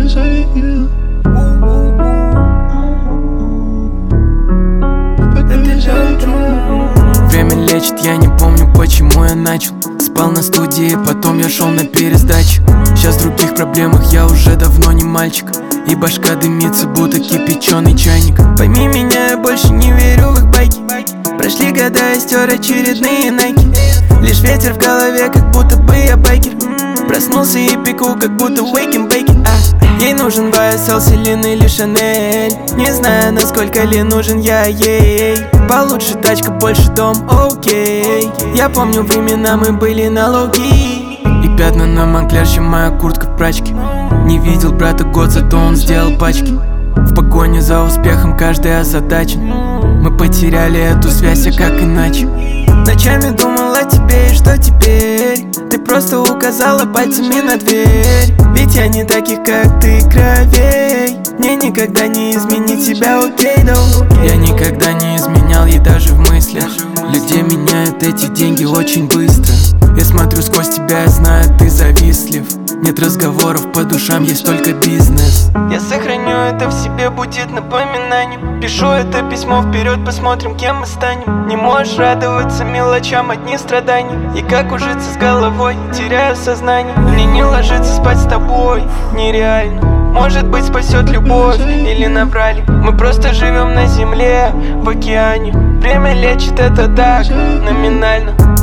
Время лечит, я не помню, почему я начал. Спал на студии, потом я шел на пересдачу. Сейчас в других проблемах, я уже давно не мальчик. И башка дымится, будто кипяченый чайник. Пойми меня, я больше не верю в их байки. Прошли года, я стер очередные найки. Лишь ветер в голове, как будто бы я байкер. Проснулся и пеку, как будто wake and bake. Ей нужен YSL, Селин или Шанель. Не знаю, насколько ли нужен я ей. Получше тачка, больше дом, окей. Я помню времена, мы были на лоу-ки. И пятна на Монклер, чем моя куртка в прачке. Не видел брата год, зато он сделал пачки. В погоне за успехом каждый озадачен. Мы потеряли эту связь, а как иначе? Ночами думал о тебе, и что теперь? Ты просто указала пальцами на дверь. Ведь я не таких, как ты, кровей. Мне никогда не изменить тебя, окей, да. Я никогда не изменял ей даже в мыслях. Людей меняют эти деньги очень быстро. Я смотрю сквозь тебя, я знаю, ты завистлив. Нет разговоров по душам, есть только бизнес. Я сохраню это в себе, будет напоминанием. Пишу это письмо вперед, посмотрим, кем мы станем. Не можешь радоваться мелочам, одни страдания. И как ужиться с головой, теряю сознание. Мне не ложиться спать с тобой, нереально. Может быть, спасет любовь или наврали. Мы просто живем на земле, в океане. Время лечит, это так, номинально.